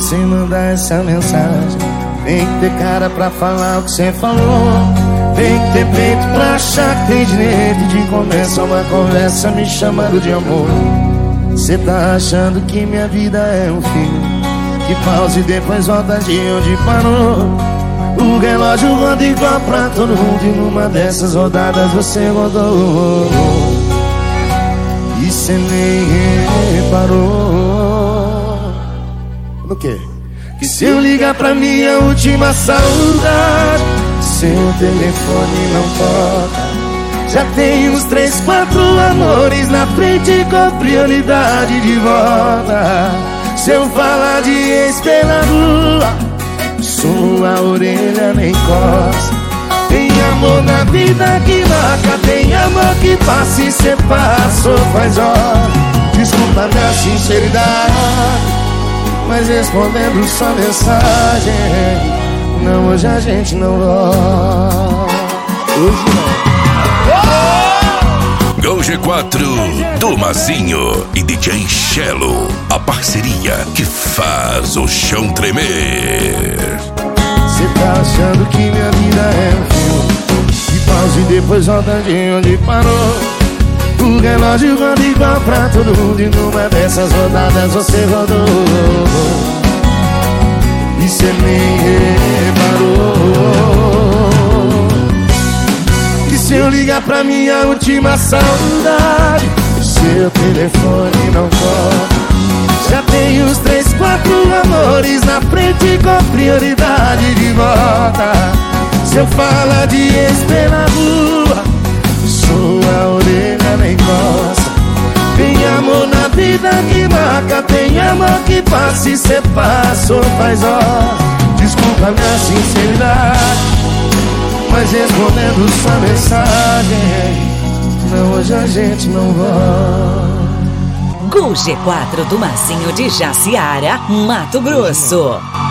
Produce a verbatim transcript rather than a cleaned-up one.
você mandar essa mensagem. Tem que ter cara pra falar o que você falou. Tem que ter peito pra achar que tem direito de começar uma conversa me chamando de amor. Cê tá achando que minha vida é um filme que pausa e depois volta de onde parou. O relógio roda igual pra todo mundo e numa dessas rodadas você rodou. E cê nem reparou no quê? Que se eu ligar pra minha última saudade, seu telefone não toca. Já tem uns três, quatro amores na frente com prioridade de volta. Se eu falar de ex pela rua, sua orelha nem coça. Tem amor na vida que marca, tem amor que passa e cê passou faz horas. Desculpa minha sinceridade, mas respondendo sua mensagem, não, hoje a gente não volta. Hoje não. Gol G quatro do Mazinho e D J Chelo, a parceria que faz o chão tremer. Cê tá achando que minha vida é um filme que pausa e depois volta de onde parou. O relógio roda igual pra todo mundo e numa dessas rodadas você rodou. E cê nem reparou que se eu ligar pra minha última saudade, seu telefone não toca. Já tem uns três, quatro amores na frente com prioridade de volta. Se eu falar de ex pela rua, sua orelha nem coça. Tem amor na vida que marca, tem amor que passa e cê passou faz horas. Desculpa minha sinceridade, mas respondendo sua mensagem, não, hoje a gente não volta. Gol G quatro do Mazinho de Jaciara, Mato Grosso.